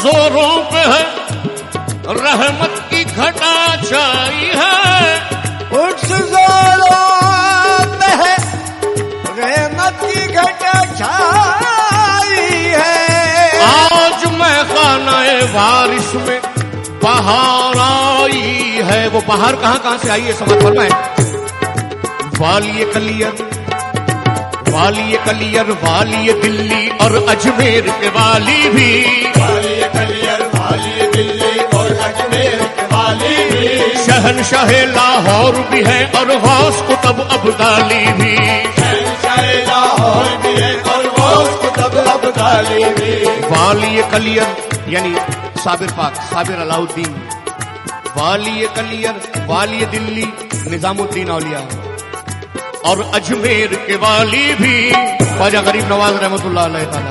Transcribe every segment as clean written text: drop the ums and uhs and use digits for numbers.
जोरों पे है रहमत की घटा छाई है। उस जोरों पे है रहमत की घटा छाई है। आज मैं खानाए वारिस में बहार आई है। वो बहार कहां से आई है समझ फरमाए। वालिए कलियर वालिए कलियर वालिए दिल्ली और अजमेर के वाली भी। वालिए कलियर वालिए दिल्ली और अजमेर के वाली भी। शहनशाह लाहौर भी है और गौस कुतुब अब्दाली भी। शहनशाह लाहौर भी है और गौस कुतुब अब्दाली भी। वालिए कलियर यानी साबिर पाक साबिर अलाउद्दीन। वालिए कलियर वालिए दिल्ली निजामुद्दीन औलिया और अजमेर के वाली भी ख्वाजा गरीब नवाज रहमतुल्लाह अलैह ताला।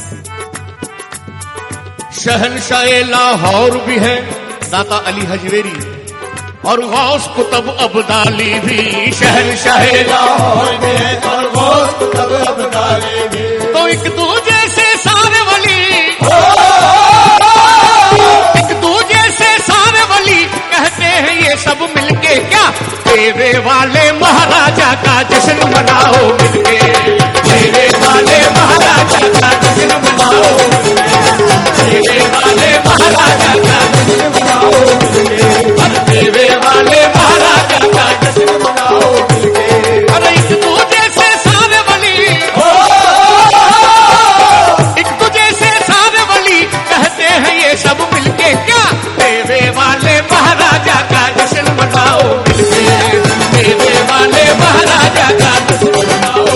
शहनशाह लाहौर भी है दाता अली हजवेरी और गौस कुतुब अब्दाली भी। शहनशाह लाहौर भी है और गौस कुतुब अब्दाली भी। तो एक दूजे से सारे वली एक दूजे से सारे वली कहते हैं ये सब मिलके क्या तेरे वाले महाराजा का जश्न मनाओ मिलके। तेरे वाले महाराजा का जश्न मनाओ तेरे वाले महाराजा का जश्न मनाओ तेरे वाले महाराजा का जश्न मनाओ अरे एक दूजे से सारे वली एक दूजे से सारे वली कहते हैं ये सब मिलके क्या तेरे वाले महाराजा का जश्न मनाओ तेरे वाले महाराजा का जश्न मनाओ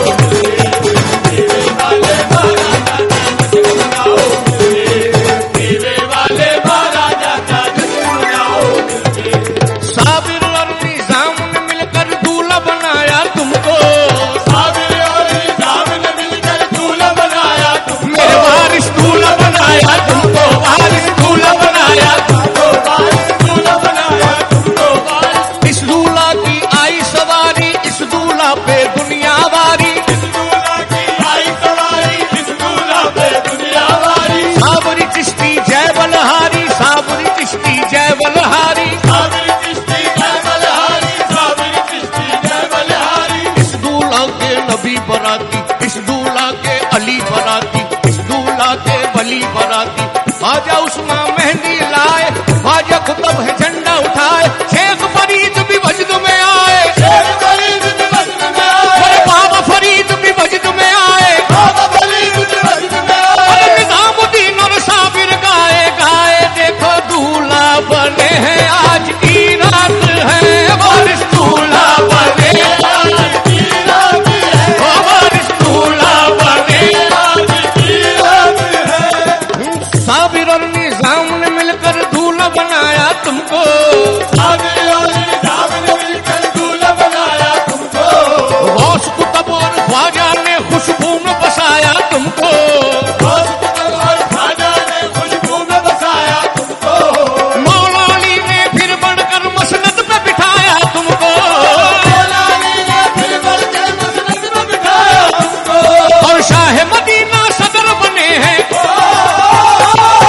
तेरे वाले महाराजा का जश्न मनाओ तेरे वाले महाराजा का जश्न मनाओ। साबिर और निजाम ने मिलकर दूल्हा बनाया तुमको। साबिर और निजाम ने मिलकर दूल्हा बनाया तुमको। मेरे वारिस दूल्हा बनाया तुमको। वारिस दूल्हा बनाया तुमको। वारिस दूल्हा बनाया तुमको। इस दूल्हा की आई सवारी इस दूल्हा पे दुनिया वारी। इस दूल्हा की आई सवारी इस दूल्हा पे दुनिया वारी। साबरी चिश्ती जय बलहारी साबरी चिश्ती जय बलहारी। साबिर चिश्ती जय बलहारी साबिर चिश्ती जय बलहारी। इस दूल्हा के नबी बराती इस दूल्हा के अली बराती इस दूल्हा के वली बराती। ख्वाजा उस्मान मेहंदी लाए ख्वाजा कुतुब है झंडा उठाए। शेख फरीद भी वजद में आए। शेख फरीद भी वजद में आए। बाबा फरीद भी वजद में आए। बाबा फरीद भी वजद में आए। निजामुद्दीन और साबिर गाए गाए देखो दूल्हा बने हैं आज की रात है। वारिस दूल्हा बने आज की रात है। वारिस दूल्हा बने आज की रात है। साबिर और निजाम ने मिलकर दूल्हा बनाया तुमको। साबिर और निजाम ने मिलकर दूल्हा बनाया तुमको। गौस कुतुब और ख्वाजा ने खुशबू में बसाया तुमको। गौस कुतुब और ख्वाजा ने खुशबू में बसाया तुमको। मौला अली ने फिर बढ़कर मसनद पे बिठाया तुमको। मौला अली ने फिर बढ़कर मसनद पे बिठाया तुमको। और शाह मदीना सदर बने हैं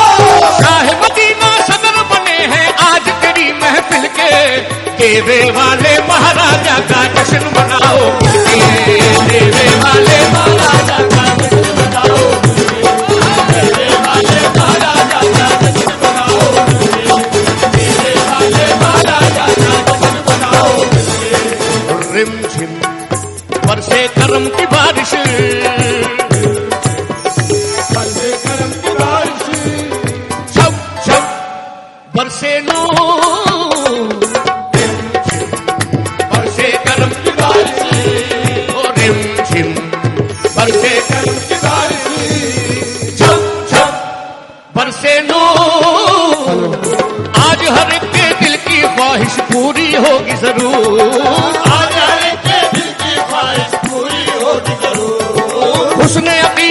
शाह मदीना सदर बने हैं आज तेरी महफिल के तेरे